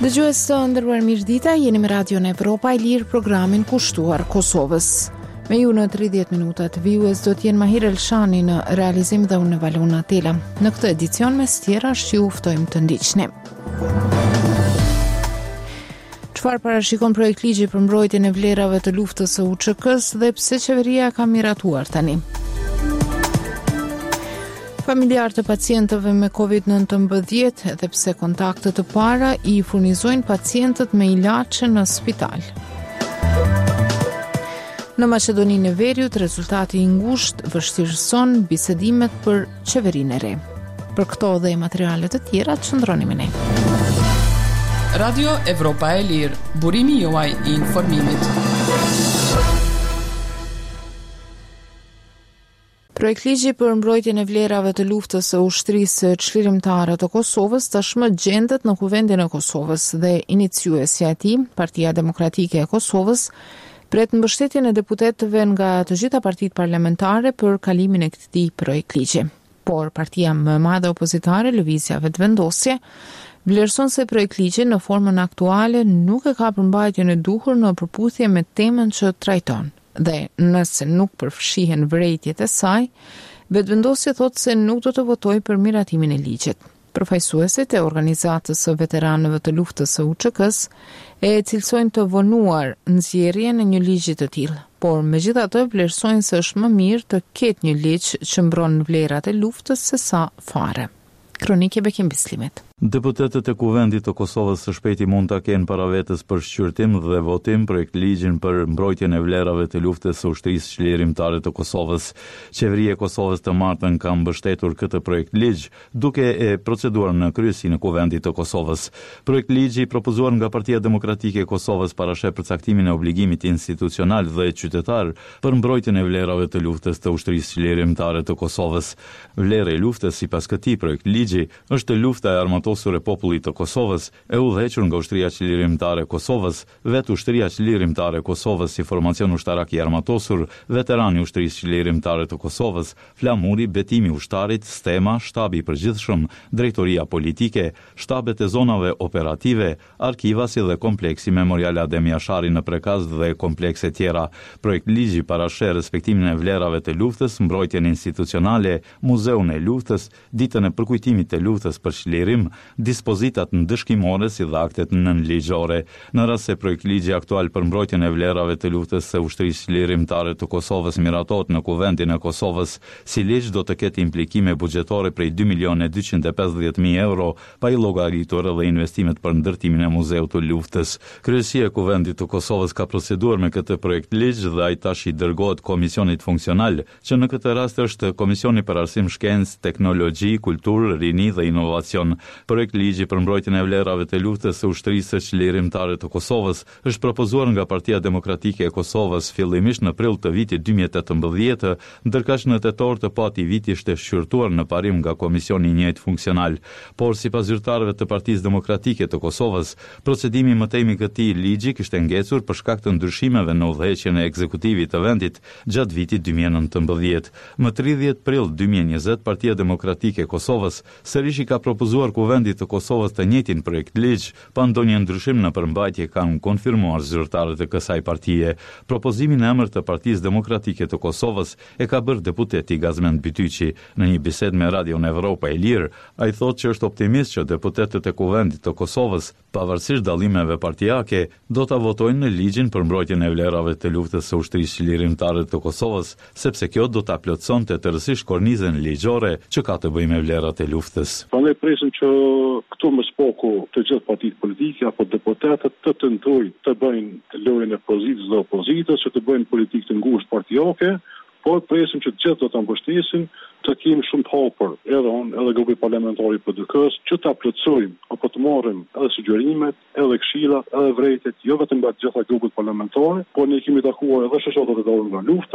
Dëgjues të nderuar, mirëdita, jeni me Radion Evropa e Lirë, programin kushtuar Kosovës. Me ju në 30 minutat vijues do t'jenë Mahir Elshani në realizim dhe unë Valona Tela. Në këtë edicion mes tjera ju ftojmë të ndiqni. Çfarë parashikon projekt ligji për mbrojtjen e vlerave të luftës së UÇK-s dhe pse qeveria ka miratuar tani? Familjar të pacientëve me COVID-19 dhe pse kontaktet të para i furnizojnë pacientët me ilaçe në spital. Në Maqedoninë e Veriut, rezultati i ngushtë vështirëson bisedimet për qeverinë e re. Për këto dhe materiale të tjera, qëndroni me ne. Radio Evropa e Lirë, burimi juaj i informimit. Projekt ligji për mbrojtjen e vlerave të luftës së ushtrisë çlirimtare të Kosovës tashmë gjendet në Kuvendin e Kosovës dhe iniciuesja e tij, Partia Demokratike e Kosovës, pret mbështetjen e deputetëve nga të gjitha partitë parlamentare për kalimin e këtij projekt ligji. Por partia më e madhe opozitare, Lëvizja Vetëvendosje, vlerëson se projekt ligji në formën aktuale nuk e ka përmbajtjen e duhur në përputhje me temën që trajton. Dhe nëse nuk përfshihen vërejtjet e saj, Vetëvendosja thotë se nuk do të votojë për miratimin e ligjit. Përfaqësuesit e organizatës së veteranëve të luftës së UÇK-s e cilësojnë të vonuar nxjerrjen e një ligji të tillë, por megjithatë vlerësojnë se është më mirë të ketë një ligj që mbron vlerat e luftës se sa fare. Kronikë Bekim Bislimit. Deputetët e Kuvendit të Kosovës së shpejti mund ta kenë para vetes për shqyrtim dhe votim projekt ligjin për mbrojtjen e vlerave të luftës së ushtrisë çlirimtare të Kosovës. Qeveria e Kosovës të martën ka mbështetur këtë projekt ligj, duke e proceduar në kryesinë e Kuvendit të Kosovës. Projekt ligji i propozuar nga Partia Demokratike e Kosovës parasheh përcaktimin e obligimit institucional dhe qytetar për mbrojtjen e vlerave të luftës të ushtrisë çlirimtare të Kosovës. Vlera e luftës sipas këtij projekt ligji është lufta e armatosur e popullit të Kosovës, e udhëhequr nga Ushtria Çlirimtare e Kosovës, vetë Ushtria Çlirimtare e Kosovës si formacion ushtarak i armatosur, veterani Ushtrisë Çlirimtare të Kosovës, flamuri, betimi ushtarit, stema, shtabi i përgjithshëm, drejtoria politike, shtabet e zonave operative, arkiva si dhe kompleksi memorial Adem Jashari në Prekaz dhe komplekse tjera. Projekt ligji parasheh respektimin e vlerave të luftës, mbrojtjen institucionale, muzeun e luftës, ditën e përkujtimit të luftës për çlirim, dispozitat ndëshkimore si dhe aktet nënligjore. Në rast se projekt ligji aktual për mbrojtjen e vlerave të luftës së ushtrisë çlirimtare të Kosovës miratohet në Kuvendin e Kosovës, si ligj do të ketë implikime buxhetore prej 2.250.000 euro, pa i llogaritur edhe investimet për ndërtimin e muzeut të luftës. Kryesia e Kuvendit të Kosovës ka proceduar me këtë projekt ligj dhe ai tash i dërgohet komisionit funksional, që në këtë rast është Komisioni për Arsim, Shkencë, Teknologji, Kulturë, Rini dhe Inovacion. Projekt ligji për mbrojtjen e vlerave të luftës së ushtrisë çlirimtare të Kosovës është propozuar nga Partia Demokratike e Kosovës fillimisht në prill të vitit 2018, ndërkaq në tetor të pati viti ishte shqyrtuar në parim nga Komisioni i njëjtë funksional. Por sipas zyrtarëve të Partisë Demokratike të Kosovës, procedimi më tej i këtij ligji kishte ngecur për shkak të ndryshimeve në udhëheqjen e ekzekutivit të vendit gjatë vitit 2019. Më 30 prill 2020, Partia Demokratike e Kosovës sërish i ka propozuar Kuvendit të Kosovës të njëjtin projekt ligj, pa ndonjë ndryshim në përmbajtje, kanë konfirmuar zyrtarët e kësaj partie. Propozimin në emër të Partisë Demokratike të Kosovës e ka bërë deputeti Gazmend Bytyqi. Në një bisedë me Radion Evropa e Lirë, ai thotë që është optimist që deputetët e Kuvendit të Kosovës, pavarësisht dallimeve partijake, do ta votojnë në ligjin për mbrojtjen e vlerave të luftës së ushtrisë çlirimtare të Kosovës, sepse kjo do ta plotësonte tërësisht kornizën ligjore që ka të bëjë me vlerat e luftës. Ne presim që këtu më spoku të gjithë partitë politike apo deputetët të tentojnë të bëjnë lojën e pozitës dhe opozitës, që të bëjnë politikë të ngushtë partijake, por presim që të gjithë do të mbështesin, të kemi shumë të hapur, edhe unë, edhe grupi parlamentar i PDK-s, që ta plotësojmë apo të marrim edhe sugjerimet, edhe këshillat, edhe vërejtjet, jo vetëm nga të gjitha grupet parlamentare, por ne kemi takuar edhe shoqatat e dalura nga lufta,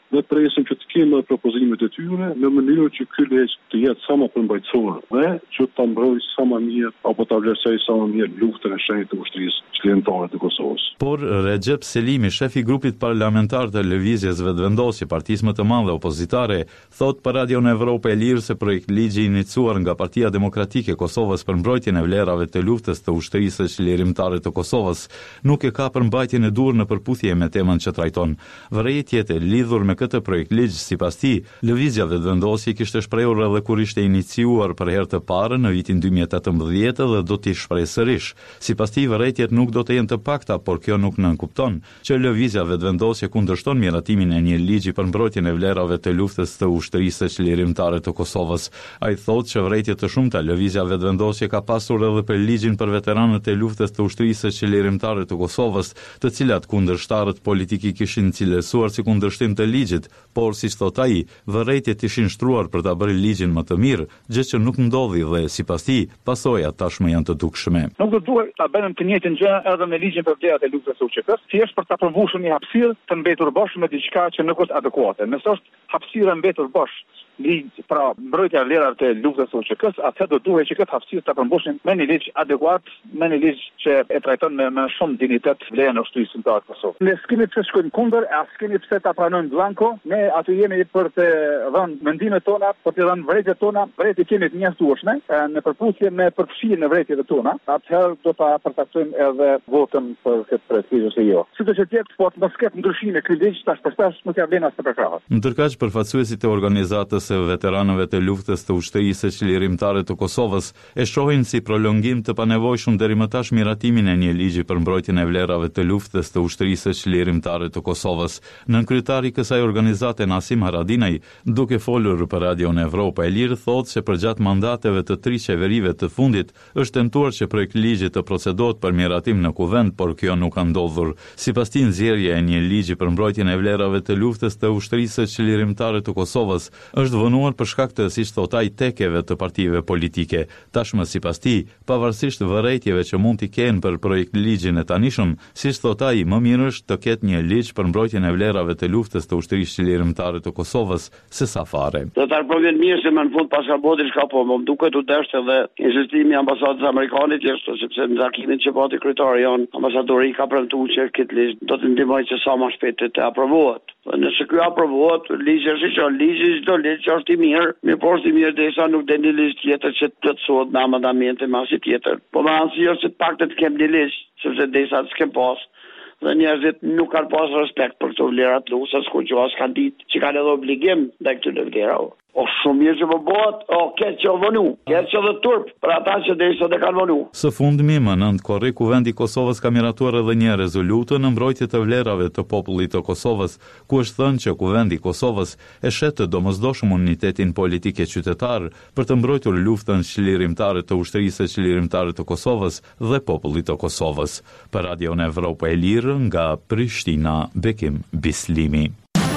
dhe presim që të kemi propozimet e tyre në mënyrë që ky ligj të jetë sa më përmbajtësor dhe që ta mbrojë sa më mirë apo ta vlerësojë sa më mirë luftën e shenjtë të ushtrisë qendrore të Kosovës. Por Recep Selimi, shefi i grupit parlamentar të Lëvizjes Vetëvendosje, partisë më të madhe opozitare, thot për Radion Evropë e Lirë se projekt ligji i iniciuar nga Partia Demokratike e Kosovës për mbrojtjen e vlerave të luftës të ushtrisë së çlirimtare të Kosovës nuk e ka përmbajtjen e dur në përputhje me temën që trajton. Vërejtjet e lidhur me këtë projekt ligj, sipas tij, Lëvizja Vetëvendosje kishte shprehur edhe kur ishte iniciuar për herë të parë në vitin 2018 dhe do t'i shprehë sërish. Sipas tij, vërejtjet nuk do të jenë të pakta, por kjo nuk nënkupton që Lëvizja Vetëvendosje kundërshton miratimin e një ligji për mbrojtjen e vlerave të luftës të ushtrisë së çlirimtare të Kosovës. Ai thotë që vërejtje të shumta Lëvizja Vetëvendosje ka pasur edhe për ligjin për veteranët e luftës të ushtrisë së çlirimtare të Kosovës, të cilat kundërshtarët politik i kishin cilësuar si kundërshtim të ligjit, por si thot ai, vërejtjet ishin shtruar për ta bërë ligjin më të mirë, gjë që nuk ndodhi dhe sipas tij, pasojat tashmë janë të dukshme. Nuk do duhet ta bëjmë të njëjtën gjë edhe me ligjin për vlerat e luftës së UÇK-s, thjesht për ta përmbushur një hapësirë të mbetur bosh me diçka që nuk është adekuate. Nëse është hapësira mbetur bosh, ligj pra mbrojtja e vlerave të luftës së UÇK-s, atë do duhet që këtë hapësirë ta përmbushim me një ligj adekuat, me një ligj që e trajton me shumë dignitet vlerën e ushtrisë të Kosovës. Ne s'kemi pse shkojmë kundër, as s'kemi pse ta pranojmë blanko. Ne aty jemi për të dhënë mendimet tona, për të dhënë vërejtjet tona, vërejtjet kemi të mjaftueshme në përputhje me përfshirjen e vërejtjeve tona. Atëherë do ta përcaktojmë edhe votën për këtë projekt ose jo. Sidoqë të jetë, po të mos ketë ndryshime ky ligj tash përshtash nuk ja vlen as të përkrahas. Ndërkaq përfaqësuesit e organizatës së veteranëve të luftës të ushtrisë së çlirimtare të Kosovës e shohin si prolongim të panevojshëm deri më tash miratimin e një ligji për mbrojtjen e vlerave të luftës të ushtrisë së çlirimtare të Kosovës. Nënkryetari i kësaj organizate Nasim Haradinaj, duke folur për Radion Evropë e Lirë, thotë se përgjatë mandateve të 3 qeverive të fundit është tentuar që projekt ligji të procedohet për miratim në kuvend, por kjo nuk ka ndodhur. Sipas tij, nxjerrja e një ligji për mbrojtjen e vlerave të luftës të ushtrisë së çlirimtare të Kosovës është vonuar për shkak të, siç thot ai, tekeve të partive politike. Tashmë sipas tij, pavarësisht vërejtjeve që mund t'i kenë për projekt ligjin e tanishëm, siç thot ai, më mirë është të ketë një ligj për mbrojtjen e vlerave të luftës të ushtrisë çlirimtare të Kosovës se sa fare. Do ta provojnë mirë se më në fund pas ka bodi çka po, më duket u dashur edhe inzistimi i ambasadës amerikane gjithashtu, sepse në takimin që bati kryetari jon, ambasadori ka premtuar që këtë ligj do të ndihmojë që sa më shpejt të aprovohet. Nëse ky aprovohet, ligji është që ligji çdo ligj është i mirë, por është i mirë derisa nuk den një ligj tjetër që të plotësohet me amendamente me asnjë tjetër. Po më anësi është të paktën të kem një ligj, sepse derisa të s'kem pas dhe njerëzit nuk kanë pas respekt për këto vlera të luftës, kur që as kanë ditë që kanë edhe obligim ndaj këtyre vlerave. O shumë mirë që po bëhet, keq që vonu, keq që dhe turp për ata që derisa të kanë vonu. Së fundmi, më 9 korrik, Kuvendi i Kosovës ka miratuar edhe një rezolutë në mbrojtje të vlerave të popullit të Kosovës, ku është thënë që Kuvendi i Kosovës e shet të domosdoshëm unitetin politik e qytetar për të mbrojtur luftën çlirimtare të ushtrisë së çlirimtare të Kosovës dhe popullit të Kosovës. Për Radion Evropë e Lirë, nga Prishtina, Bekim Bislimi.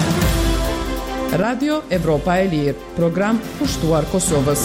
Radio Evropa e Lirë, program pushtuar Kosovës.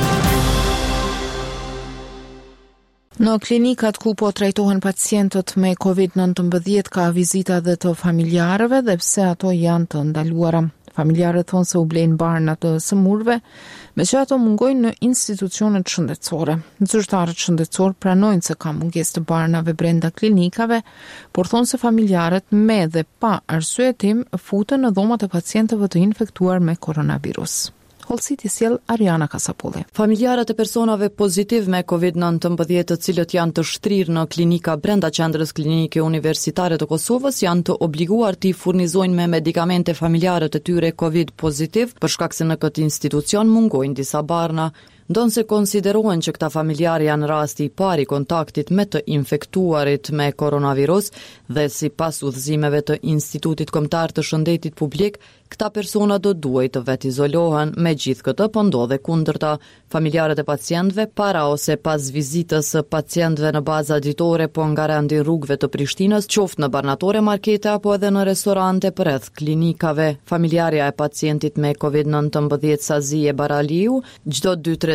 Në klinikat ku po trajtohen pacientët me COVID-19 ka vizita dhe të familjarëve dhe pse ato janë të ndaluara. Familjarët thonë se u blejnë barna të sëmurve, me që ato mungojnë në institucionet shëndetësore. Zyrtarët shëndetësor pranojnë se ka mungesë të barnave brenda klinikave, por thonë se familjarët me dhe pa arsyetim futen në dhomat e pacientëve të infektuar me koronavirus. Holsiti sjell Ariana Kasapulli. Familjarët e personave pozitiv me COVID-19 të cilët janë të shtrirë në klinika brenda qendrës klinike universitare të Kosovës janë të obliguar t'i furnizojnë me medikamente familjarët e tyre COVID pozitiv, për shkak se në këtë institucion mungojnë disa barna. Ndonë se konsiderohen që këta familjarë janë rasti I pari kontaktit me të infektuarit me koronavirus dhe si pas udhëzimeve të Institutit Kombëtar të Shëndetit Publik, këta persona do duhet të vetë izolohen, me gjithë këtë po ndodhe kundërta. Familjarët e pacientëve para ose pas vizitës së pacientëve në baza ditore po nga rendi rrugëve të Prishtinës, qoftë në barnatore, markete apo edhe në restorante përreth klinikave. Familjarja e pacientit me COVID-19 Sazie Baraliu, çdo 2-3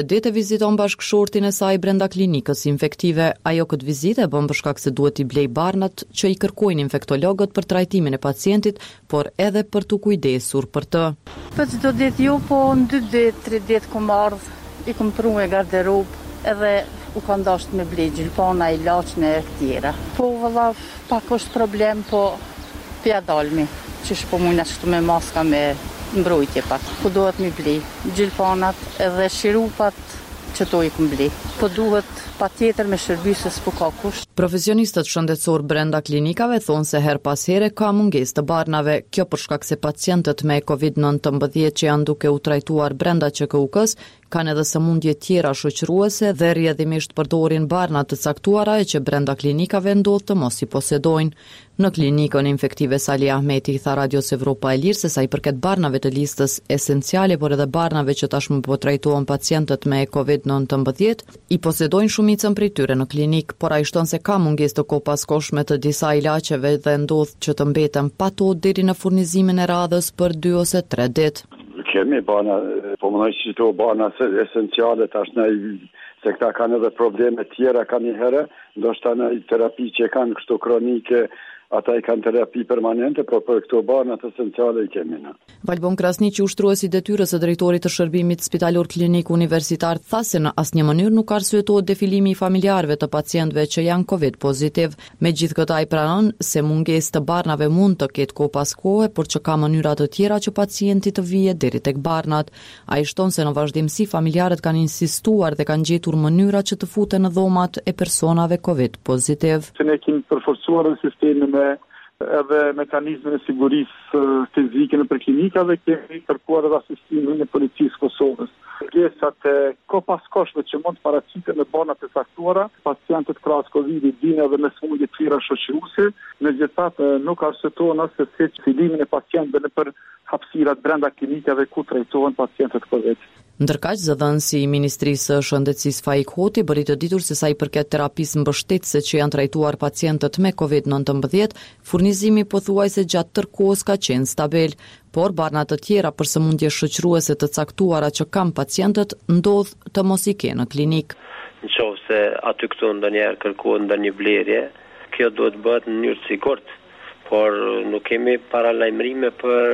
ditë viziton bashkëshortin e saj brenda klinikës infektive. Ajo këtë vizitë e bën për shkak se duhet i blej barnat që i kërkojnë infektologët për trajtimin e pacientit, por edhe për t'u kujdesur për të. Për çdo ditë jo, po në 2 ditë, 3 ditë kom ardh, i kom pru e garderob, edhe u ka ndasht me blej gjilpana, ilaçne e tjera. Po valla pak është problem, po pja dalmi, që shpo mujna qëtu me maska me mbrojtje pak. Po duhet mi blej gjilpanat edhe shirupat që to i kom blej. Po duhet pa tjetër me shërbysës po ka kusht. Profesionistët shëndetësor brenda klinikave thonë se her pas here ka mungesë të barnave, kjo për shkak se pacientët me COVID-19 që janë duke u trajtuar brenda QKUK-s kanë edhe sëmundje tjera shoqëruese dhe rrjedhimisht përdorin barna të caktuara e që brenda klinikave ndodh të mos i posedojnë. Në klinikën infektive Sali Ahmeti tha Radios Evropa e Lirë se sa i përket barnave të listës esenciale, por edhe barnave që tashmë po trajtohen pacientët me COVID-19, i posedojnë shumicën prej tyre në klinik, por ai shton se ka mungesë të kopaskoshme të disa ilaçeve dhe ndodh që të mbeten pa to deri në furnizimin e radhës për 2 ose 3 ditë. Kemi bana, po më nëjë që to bana esenciale, tash në se këta kanë edhe probleme tjera ka një herë, ndoshta në terapi që kanë kështu kronike, ata i kanë terapi permanente, por për këto banat esenciale i kemi në. Valbon Krasni, që ushtruesi detyrës së drejtorit të shërbimit spitalor klinik universitar, tha se në asnjë mënyrë nuk arsyetohet defilimi i familjarëve të pacientëve që janë COVID pozitiv. Megjithatë ai pranon se mungesë të barnave mund të ketë kohë pas kohe, por që ka mënyra të tjera që pacienti të vijë deri tek barnat. Ai shton se në vazhdimsi familjarët kanë insistuar dhe kanë gjetur mënyra që të futen në dhomat e personave COVID pozitiv. Ne kemi përforcuar sistemin me edhe mekanizmin e sigurisë fizike në klinika dhe kemi kërkuar edhe asistimin e policisë Kosovës. Pjesat e kopaskoshme që mund të paraqiten në banat e caktuara, pacientët krahas Covid-it dinë edhe me sëmundje të tjera shoqëruese, megjithatë nuk arsyetohen as se filimin e pacientëve nëpër hapësirat brenda klinikave ku trajtohen pacientët Covid. Ndërkaq, zëdhënësi i Ministrisë së Shëndetësisë Faik Hoti bëri të ditur se sa i përket terapisë mbështetëse që janë trajtuar pacientët me COVID-19, furnizimi pothuajse gjatë tërë kohës ka qenë stabil, por barna të tjera për sëmundje shoqëruese të caktuara që kanë pacientët ndodh të mos i kenë në klinik. Nëse aty këtu ndonjëherë kërkohet ndonjë blerje, kjo duhet bëhet në mënyrë të sigurt, por nuk kemi paralajmërime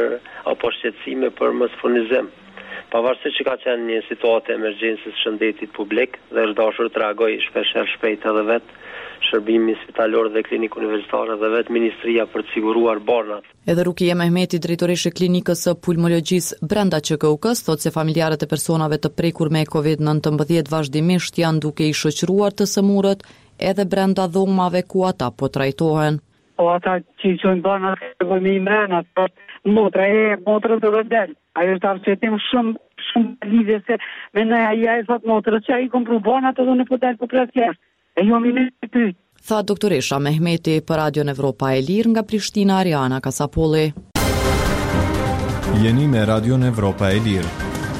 apo shqetësime për mos furnizim. Pavarësisht që ka qenë një situatë emergjencës shëndetit publik dhe është dashur të reagoj shpejt edhe vetë shërbimi spitalor dhe klinikë universitare dhe vetë Ministria për të siguruar barnat. Edhe Rukia Mehmeti, drejtoreshe klinikës së pulmologjisë brenda QKUK-s, thotë se familjarët e personave të prekur me COVID-19 vazhdimisht janë duke i shoqëruar të sëmurët edhe brenda dhomave ku ata po trajtohen. Po ata që i qojnë barnat të me imrenat, po motra të vëndel. Ajo është arsyetim shumë lidhje se me në aja e thot motra që a i kompru banat edhe në përdel për presjer. E jo mi në ty. Tha doktoresha Mehmeti për Radion Evropa e Lirë nga Prishtina, Ariana Kasapolli. Jeni me Radion Evropa e Lirë.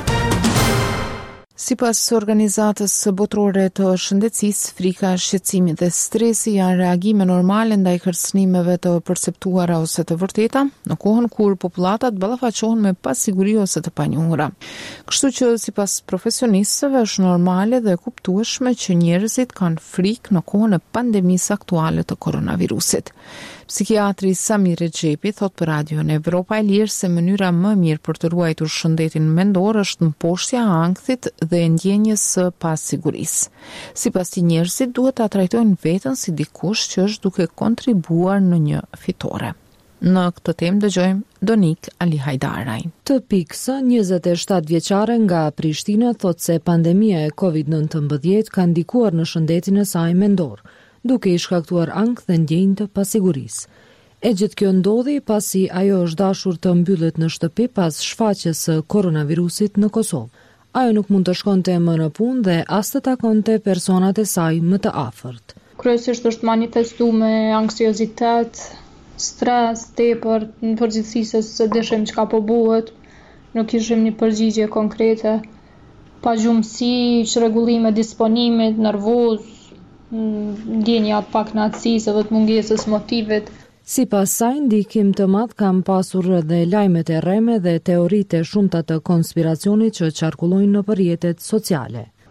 Sipas organizatës botërore të shëndetësisë, frika, shqetësimi dhe stresi janë reagime normale ndaj kërcënimeve të perceptuara ose të vërteta, në kohën kur populatat ballafaqohen me pasiguri ose të panjohura. Kështu që sipas profesionistëve është normale dhe kuptueshme që njerëzit kanë frikë në kohën e pandemisë aktuale të koronavirusit. Psikiatri Samir Rexhepi thot për Radion Evropa e Lirë se mënyra më mirë për të ruajtur shëndetin mendor është mposhtja e ankthit dhe ndjenjes së pasigurisë. Sipas tij, njerëzit duhet ta trajtojnë veten si dikush që është duke kontribuar në një fitore. Në këtë temë dëgjojmë Donik Ali Hajdaraj. Të Piksa, 27 vjeçare nga Prishtina, thot se pandemia e COVID-19 ka ndikuar në shëndetin e saj mendor, duke i shkaktuar ankth dhe ndjenjë të pasigurisë. E gjithë kjo ndodhi pasi ajo është dashur të mbyllet në shtëpi pas shfaqjes së koronavirusit në Kosovë. Ajo nuk mund të shkonte më në punë dhe as të takonte personat e saj më të afërt. Kryesisht është manifestuar me anksiozitet, stres, tepër, në përgjithësi se dishim çka po bëhet, nuk kishim një përgjigje konkrete, pa gjumësi, çrregullime disponimit, nervoz, ndjenja të pakënaqësisë dhe të mungesës motivit. Sipas saj, ndikim të madh kanë pasur edhe lajmet e rreme dhe teoritë e shumta të konspiracionit që qarkullojnë në rrjetet sociale.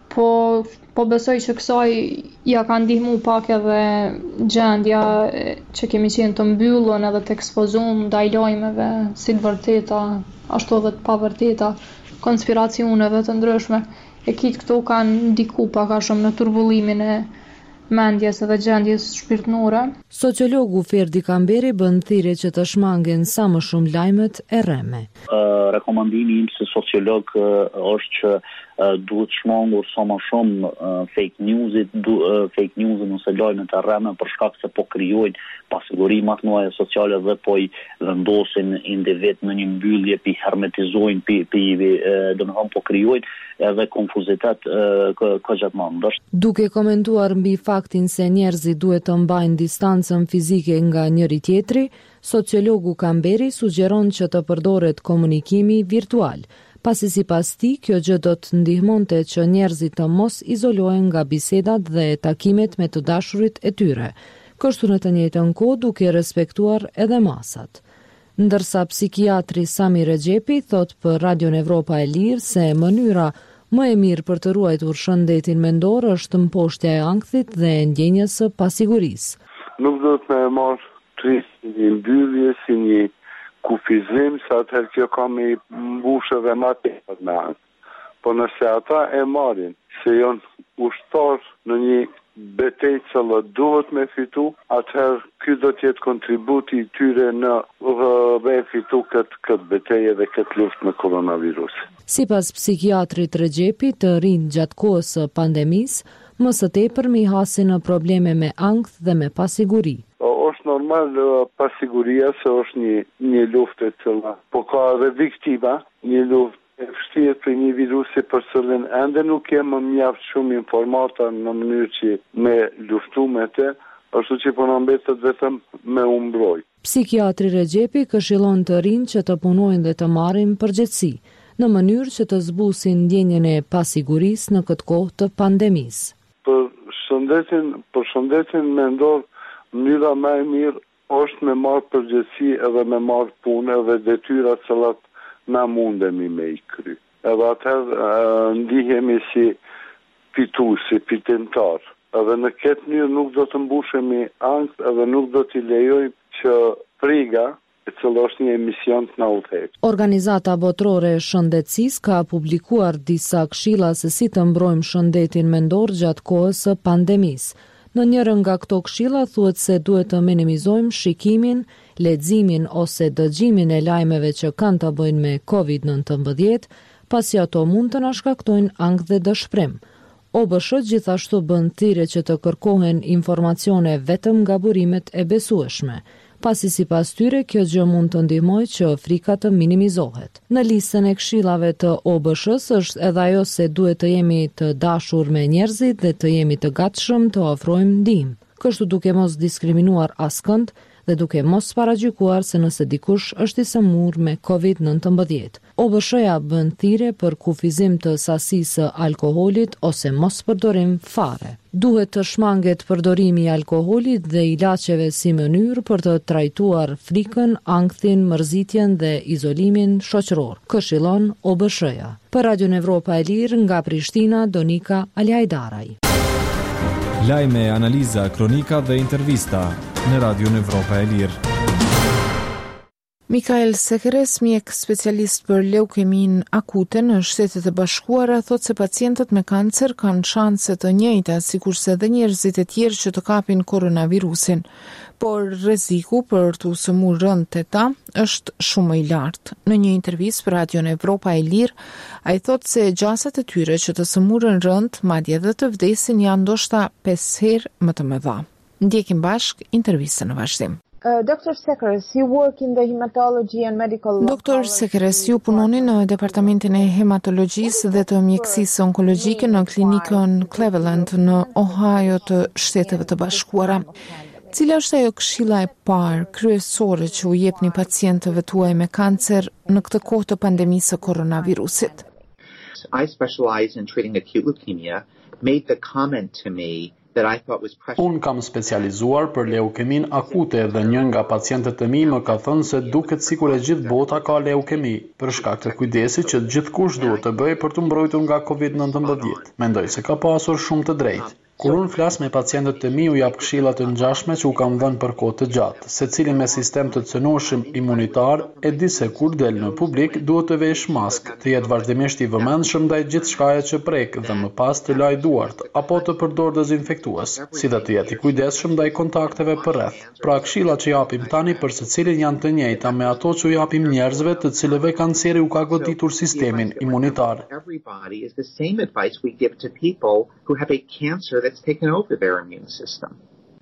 Po besoj që kësaj ja ka ndihmu pak edhe gjendja që kemi qenë të mbyllur edhe të ekspozuar ndaj lajmeve si të vërteta, ashtu edhe të pavërteta, konspiracioneve të ndryshme. E kitë këto kanë ndiku pak a shumë në turbullimin e mendjes edhe gjendjes shpirtërore. Sociologu Ferdi Kamberi bën thirrje që të shmangen sa më shumë lajmet e rreme. Rekomandimi im si sociolog është që duhet shmangur sa më shumë fake newsin ose lajmet e rreme për shkak se po krijojnë pasiguri matnuaje sociale dhe po i vendosin individ në një mbyllje, pi hermetizojnë, domethënë po krijojnë edhe konfuzitet këgjatman. Duke komentuar mbi faktin se njerëzit duhet të mbajnë distancën fizike nga njëri tjetri, sociologu Kamberi sugjeron që të përdoret komunikimi virtual, pasi sipas tij kjo gjë do të ndihmonte që njerëzit të mos izolohen nga bisedat dhe takimet me të dashurit e tyre, kështu në të njëjtën kohë duke respektuar edhe masat. Ndërsa psikiatri Sami Rexhepi thot për Radion Evropa e Lirë se mënyra më e mirë për të ruajtur shëndetin mendor është mposhtja e ankthit dhe ndjenjës së pasigurisë. Nuk do të më marr si një mbyllje, si një kufizim, sa atëherë kjo ka me mbushë dhe ma tepër me ankth. Po nëse ata e marrin se janë ushtar në një betejë që duhet me fitu, atëherë ky do të jetë kontributi i tyre në me fitu këtë betejë dhe këtë luftë me koronavirusin. Sipas psikiatrit Rexhepi, të rinj gjatë kohës së pandemisë, më së tepër mi hasin në probleme me ankth dhe me pasiguri. Është normal pasiguria se është një luftë e cila, po ka edhe viktima, një luftë e vështirë për një virusi për cilin ende nuk jam më mjaft shumë informata në mënyrë që me luftu me te, ashtu që po na mbetet vetëm me u mbrojtë. Psikiatri Rexhepi këshillon të rinj që të punojnë dhe të marrin përgjegjësi, në mënyrë që të zbusin ndjenjen e pasigurisë në këtë kohë të pandemisë. Për shëndetin mendor, mënyra më e mirë është me marrë përgjegjësi edhe me marrë punë edhe detyra të cilat na mundemi me i kry. Edhe atëherë ndihemi si fituesi, fitimtar. Edhe në këtë mënyrë nuk do të mbushemi ankth edhe nuk do t'i lejojmë që friga, e cila është një emision të na udhëheqë. Organizata Botërore e Shëndetësisë ka publikuar disa këshilla se si të mbrojmë shëndetin mendor gjatë kohës së pandemisë. Në njërën nga këto këshilla thuhet se duhet të minimizojmë shikimin, leximin ose dëgjimin e lajmeve që kanë të bëjnë me COVID-19, pasi ato mund të na shkaktojnë ankth dhe dëshpërim. OBSH gjithashtu bën thirrje që të kërkohen informacione vetëm nga burimet e besueshme, pasi sipas tyre kjo gjë mund të ndihmojë që frika të minimizohet. Në listën e këshillave të OBSH-s është edhe ajo se duhet të jemi të dashur me njerëzit dhe të jemi të gatshëm të ofrojmë ndihmë, kështu duke mos diskriminuar askënd dhe duke mos paragjykuar se nëse dikush është i sëmurë me COVID-19. OBSH-ja bën thirrje për kufizim të sasisë së alkoolit ose mos përdorim fare. Duhet të shmanget përdorimi i alkoolit dhe ilaçeve si mënyrë për të trajtuar frikën, ankthin, mërzitjen dhe izolimin shoqëror, këshillon OBSH-ja. Për Radion Evropa e Lirë nga Prishtina, Donika Aliajdaraj. Lajme, analiza, kronika dhe intervista në Radion Evropa e Lirë. Mikael Sekeres, mjek specialist për leukemin akute në Shtetet e Bashkuara, thot se pacientët me kancer kanë shanse të njëjta sikurse edhe njerëzit e tjerë që të kapin koronavirusin, por rreziku për të sëmurë rënd të ta është shumë i lartë. Në një intervistë për Radion Evropa e Lirë, ai thot se gjasat e tyre që të sëmurën rënd, madje edhe të vdesin janë ndoshta 5 herë më të mëdha. Ndjekim bashk intervistën në vazhdim. Dr. Sekeres, you work in the hematology and medical... Dr. Sekeres, ju punoni në departamentin e hematologjisë dhe të mjekësisë onkologjike në klinikën Cleveland në Ohio të Shteteve të Bashkuara. Cila është ajo këshilla e parë kryesore që u jepni pacientëve tuaj me kancer në këtë kohë të pandemisë së koronavirusit? I specialize in treating acute leukemia, made the comment to me Unë kam specializuar për leukemin akute dhe një nga pacientët e mi më ka thënë se duket sikur e gjithë bota ka leukemi, për shkak të kujdesit që gjithkush duhet të bëjë për të mbrojtur nga COVID-19. Mendoj se ka pasur shumë të drejtë. Kur unë flas me pacientët e mi u jap këshilla të ngjashme që u kam dhënë për kohë të gjatë, secili me sistem të cënueshëm imunitar e di se kur del në publik duhet të vesh maskë, të jetë vazhdimisht i vëmendshëm ndaj gjithçkaje që prek dhe më pas të laj duart apo të përdor dezinfektues, si dhe të jetë i kujdesshëm ndaj kontakteve përreth. Pra këshillat që japim tani për secilin janë të njëjta me ato që u japim njerëzve të cilëve kanceri u ka goditur sistemin imunitar. That's taken over their immune system.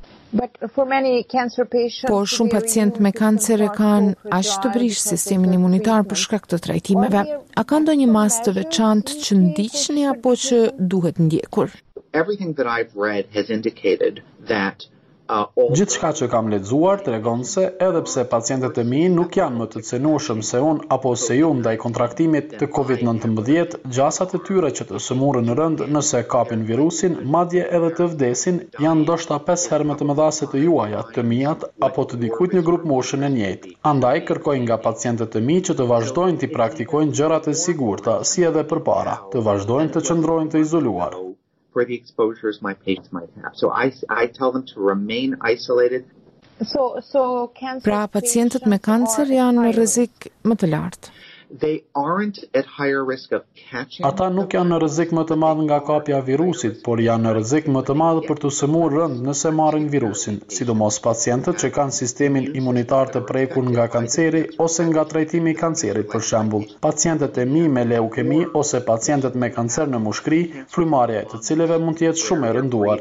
Por shumë pacient me kancer e kanë aq të brish sistemin imunitar për shkak të trajtimeve. A ka ndonjë mas të veçantë që ndiqni apo që duhet ndjekur? Everything that I've read has indicated that Gjithçka që kam lexuar tregon se edhe pse pacientët e mi nuk janë më të cënueshëm se unë apo se ju ndaj kontraktimit të COVID-19, gjasat e tyre që të sëmurën rënd nëse kapin virusin, madje edhe të vdesin, janë ndoshta 5 herë më të mëdha se të juaja, të mijat apo të dikujt një grup moshën e njëjtë. Andaj kërkoj nga pacientët e mi që të vazhdojnë të praktikojnë gjërat e sigurta, si edhe përpara, të vazhdojnë të qëndrojnë të izoluar. For the exposures my patients might have. So I tell them to remain isolated. Pra pacientët me kancer janë në rrezik më të lartë. They aren't at higher risk of catching. Ata nuk janë në rrezik më të madh nga kapja virusit, por janë në rrezik më të madh për të sëmurë rënd nëse marrin virusin, sidomos pacientët që kanë sistemin imunitar të prekur nga kanceri ose nga trajtimi i kancerit, për shembull, pacientët e mi me leukemi ose pacientët me kancer në mushkëri, frymarrja e të cilëve mund të jetë shumë e rënduar.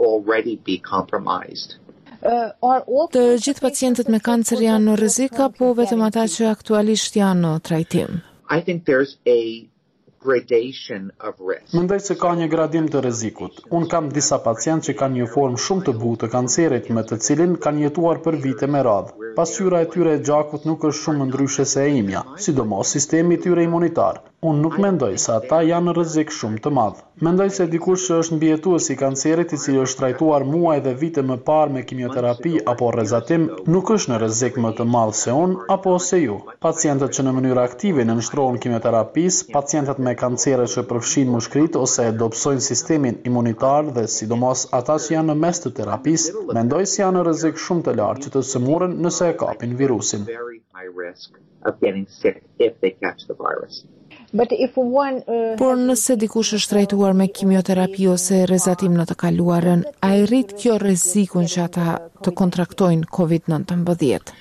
Të gjithë pacientët me kancer janë në rrezik apo vetëm ata që aktualisht janë në trajtim? I think there's a gradation of risk. Mendoj se ka një gradim të rrezikut. Unë kam disa pacientë që kanë një formë shumë të butë të kancerit me të cilin kanë jetuar për vite me radhë. Pasqyra e tyre e gjakut nuk është shumë ndryshe se e imja, sidomos sistemi i tyre imunitar. Unë nuk mendoj se ata janë në rrezik shumë të madh. Mendoj se dikush që është mbijetues i kancerit i cili është trajtuar muaj dhe vite më parë me kimioterapi apo rrezatim, nuk është në rrezik më të madh se unë apo se ju. Pacientët që në mënyrë aktive nënshtrohen kimioterapisë, pacientët me kancere që përfshin mushkëritë ose e dobësojnë sistemin imunitar dhe sidomos ata që janë në mes të terapisë, mendoj se janë në rrezik shumë të lartë që të sëmurën nëse e kapin virusin. Por nëse dikush është trajtuar me kimioterapi ose rrezatim në të kaluarën, a i rrit kjo rrezikun që ata të kontraktojnë COVID-19?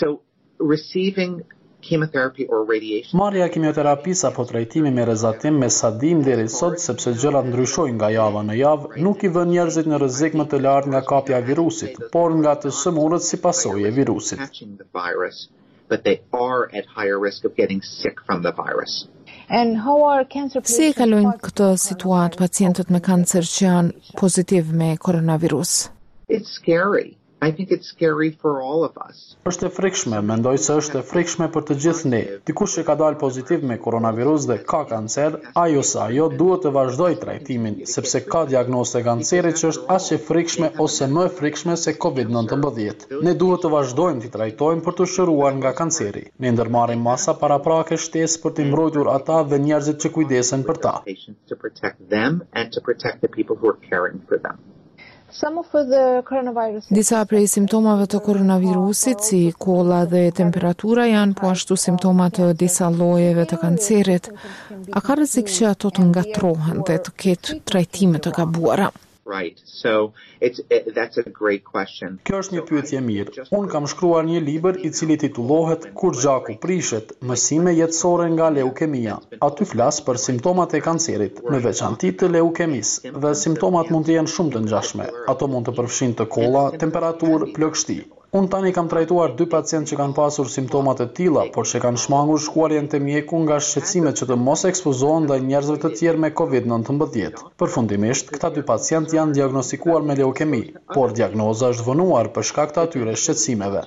Marrja e kimioterapisë apo trajtimi me rrezatim me sadim deri sot, sepse gjërat ndryshojnë nga java në javë, nuk i vën njerëzit në rrezik më të lartë nga kapja e virusit, por nga të sëmurët si pasojë e virusit. But they are at higher risk of getting sick from the virus. Si e kalojnë këtë situatë pacientët me kancer që janë pozitiv me koronavirus? It's scary. I think it's scary for all of us. Është e frikshme, mendoj se është e frikshme për të gjithë ne. Dikush që ka dalë pozitiv me koronavirus dhe ka kancer, ai ose ajo duhet të vazhdojë trajtimin, sepse ka diagnozë e kancerit që është aq e frikshme ose më e frikshme se COVID-19. Ne duhet të vazhdojmë të trajtojmë për të shëruar nga kanceri. Ne ndërmarrim masa paraprake shtesë për të mbrojtur ata dhe njerëzit që kujdesen për ta. Disa prej simptomave të koronavirusit, si kolla dhe temperatura, janë po ashtu simptomat të disa llojeve të kancerit. A ka rrezik që ato të ngatrohen dhe të ketë trajtime të gabuara? Right. So that's a great question. Kjo është një pyetje mirë. Unë kam shkruar një libër i cili titullohet Kur gjaku prishet, mësime jetësore nga leukemia. Aty flas për simptomat e kancerit, në veçanti të leukemisë, dhe simptomat mund të jenë shumë të ngjashme. Ato mund të përfshin të kolla, temperaturë, plagështi. Unë tani kam trajtuar 2 pacientë që kanë pasur simptomat e tilla, por që kanë shmangur shkuarjen te mjeku nga shqetësimet që të mos ekspozohen ndaj njerëzve të tjerë me COVID-19. Përfundimisht, këta 2 pacientë janë diagnostikuar me leukemi, por diagnoza është vonuar për shkak të atyre shqetësimeve.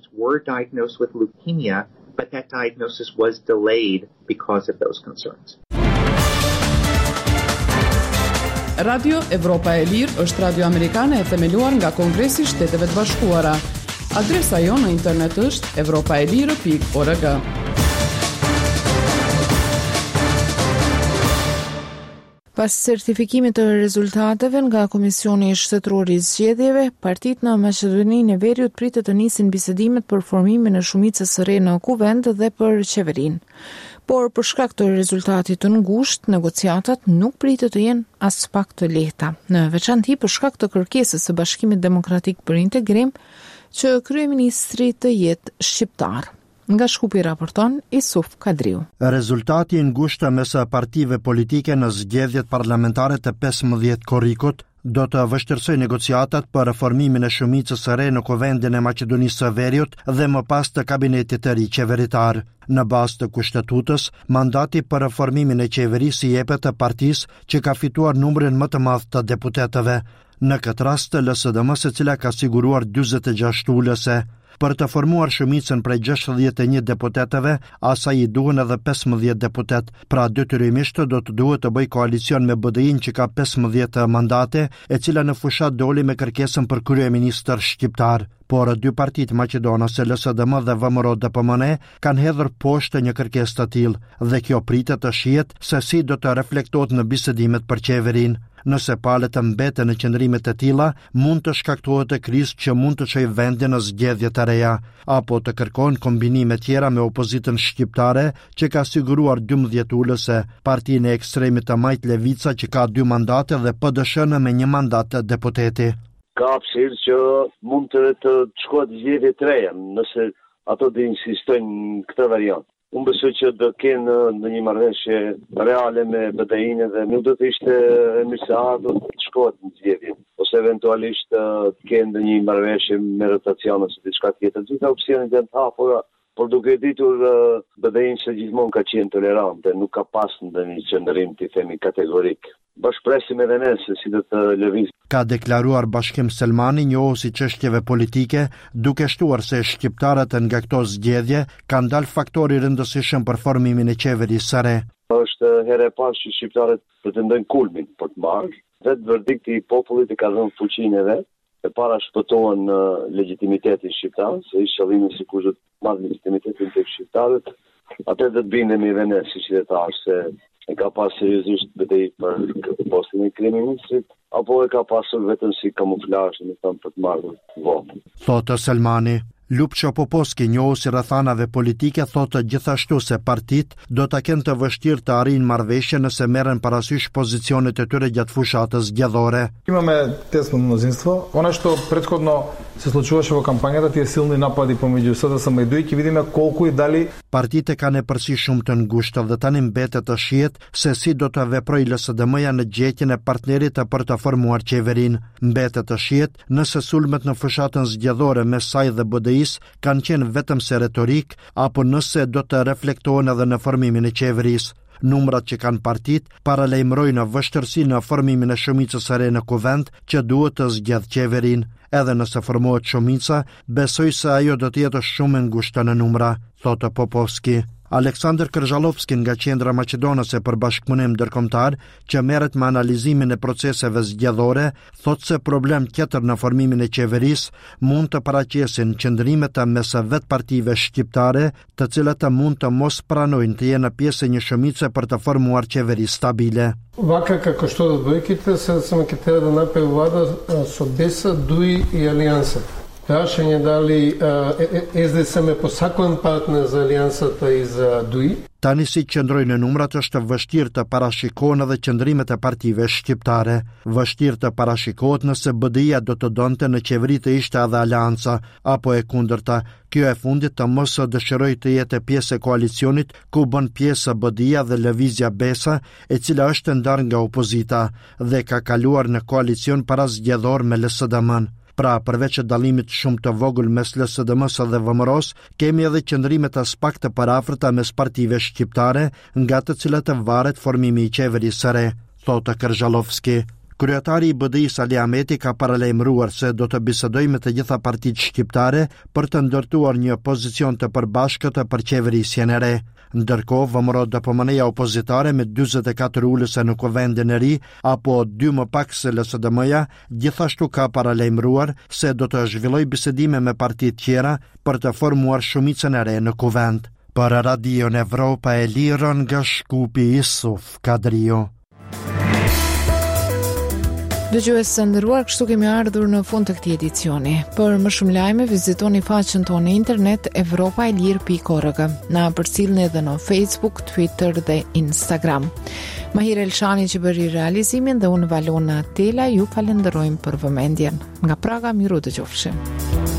But that diagnosis was delayed because of those concerns. Radio Evropa e Lirë është radio amerikane e themeluar nga Kongresi i Shteteve të Bashkuara. Adresa jonë në internet është evropaelire.org. Pas certifikimit të rezultateve nga Komisioni Shtetëror i Zgjedhjeve, partitë në Maqedoninë e Veriut pritet të nisin bisedimet për formimin e shumicës së re në kuvend dhe për qeverinë. Por për shkak të rezultatit të ngushtë, negociatat nuk pritet të jenë as pak të lehta, në veçanti për shkak të kërkesës së Bashkimit Demokratik për Integrim që kryeministri të jetë shqiptar. Nga Shkupi raporton Isuf Kadriu. Rezultati i ngushtë mes partive politike në zgjedhjet parlamentare të 15 korrikut do të vështirësoj negociatat për reformimin e shumicës së re në Kuvendin e Maqedonisë së Veriut dhe më pas të kabinetit të ri qeveritar. Në bazë të kushtetutës, mandati për reformimin e qeverisë i jepet të partisë që ka fituar numrin më të madh të deputetëve. Në këtë rast, LSDM, e cila ka siguruar 46 ulëse. Për të formuar shumicën prej 61 deputetëve, asaj i duhen edhe 15 deputet, pra detyrimisht do të duhet të bëj koalicion me BDI-n që ka 15 mandate, e cila në fushat doli me kërkesën për kryeministër shqiptar. Por dy partitë maqedonase, LSDM dhe VMRO-DPMN, kanë hedhur poshtë një kërkesë të tillë dhe kjo pritet të shihet se si do të reflektohet në bisedimet për qeverinë. Nëse palët të mbeten në qëndrimet të tilla, mund të shkaktohet e krizë që mund të çojë vendin në zgjedhje të reja, apo të kërkojnë kombinime tjera me opozitën shqiptare që ka siguruar 12 ulëse, partinë e ekstremit të Majt Levica që ka 2 mandate dhe PDSH me 1 mandat deputeti. Ka hapësirë që mund të shkohet zgjedhje të reja, nëse ato të insistojnë këtë variant. Unë besoj që do kenë në një marrëveshje reale me BDI-n dhe nuk do të ishte mirëseardhur të shkohet në zgjedhje, ose eventualisht të kenë një marrëveshje me rotacion ose diçka tjetër. Gjitha opsionet janë të hapura, por duke ditur BDI-n se gjithmonë ka qenë tolerante, nuk ka pas ndonjë qëndrim të themi kategorik. Bashkëpresim edhe ne se si do të lëvizë. Ka deklaruar Bashkim Selmani, njohuesi çështjeve politike, duke shtuar se shqiptarët nga këto zgjedhje kanë dalë faktori rëndësishëm për formimin e qeverisë së re. Është herë e parë që shqiptarët pretendojnë kulmin për të marrë, vetë verdikti i popullit i ka dhënë fuqinë e vet, e para shpëtohen legitimitetin shqiptar, se ishte qëllimi sikur të marrë legitimitetin tek shqiptarët, atë do të bindemi edhe ne si qytetarë se e ka pas seriozisht BDI për postin e kryeministrit, apo e ka pasur vetëm si kamuflazh, për të marrë votë. Thotë Selmani. Lupço Poposki, njohuesi rrethanave politike, thotë gjithashtu se partitë do ta kenë të vështirë të arrijnë marrëveshje nëse merren parasysh pozicionet e tyre gjatë fushatës zgjedhore. Imаме тесно мнозинство. Она што претходно се случуваше во кампањата, тие силни напади помеѓу СДСМ и ДУИ, ќе видиме колку и дали partitë kanë përsi shumë të ngushtë dhe tani mbetet të shihet se si do të veprojë LSDM-ja në gjetjen e partnerit për të formuar qeverinë. Mbetet të shihet nëse sulmet në fushatën zgjedhore mes saj dhe BDI kanë qenë vetëm se retorik, apo nëse do të reflektohen edhe në formimin e qeverisë. Numrat që kanë partitë paralajmërojnë vështirësi në formimin e shumicës së re në kuvend që duhet të zgjedh qeverinë. Edhe nëse formohet shumica, besoj se ajo do të jetë shumë e ngushtë në numra, thotë Popovski. Aleksandr Kërzhallovski nga Qendra Maqedonase për Bashkëpunim Ndërkombëtar, që merret me analizimin e proceseve zgjedhore, thotë se problem tjetër në formimin e qeverisë mund të paraqesin qëndrimet mes vet partive shqiptare, të cilat mund të mos pranojnë të jenë pjesë e një shumice për të formuar qeveri stabile. Вака како што двојките се само ќе треба да направи влада со ДЕС, ДУИ и Алијанса. Прашање дали СДСМ е посаклен партнер за Алијансата и за ДУИ. Tani si qëndrojnë në numrat është vështirë të parashikohen edhe qëndrimet e partive shqiptare. Vështirë të parashikohet nëse BDI-ja do të donte në qeveri të ishte edhe Alianca, apo e kundërta. Kjo e fundit të mos dëshiroj të jetë pjesë e koalicionit ku bën pjesë BDI-ja dhe Lëvizja Besa, e cila është ndarë nga opozita dhe ka kaluar në koalicion para zgjedhor me LSDM-n. Pra, përveç dallimit shumë të vogël mes LSDM-s dhe VMRO-s, kemi edhe qëndrime të pak të parafërta mes partive shqiptare, nga të cilat varet formimi i qeverisë së re, thotë Kërzhallovski. Kryetari i BDI-s Ali Ahmeti ka paralajmëruar se do të bisedojë me të gjitha partitë shqiptare për të ndërtuar një pozicion të përbashkët për qeverisjen e re. Ndërkohë, vëmërot DPM-ja opozitare me 44 ulëse në Kuvendin e Ri, apo 2 më pak se LSDM-ja, gjithashtu ka paralajmëruar se do të zhvilloj bisedime me partitë tjera për të formuar shumicën e re në Kuvend. Për Radio Evropa e Lirën nga Shkupi Isuf Kadrio. Dëgjues të nderuar, kështu kemi ardhur në fund të këtij edicioni. Për më shumë lajme, vizitoni faqen tonë në internet evropaelir.org. Na përcjellni edhe në Facebook, Twitter dhe Instagram. Mahir Elshani që bëri realizimin dhe unë Valona Tela ju falenderojmë për vëmendjen. Nga Praga, miru dëgjofshim.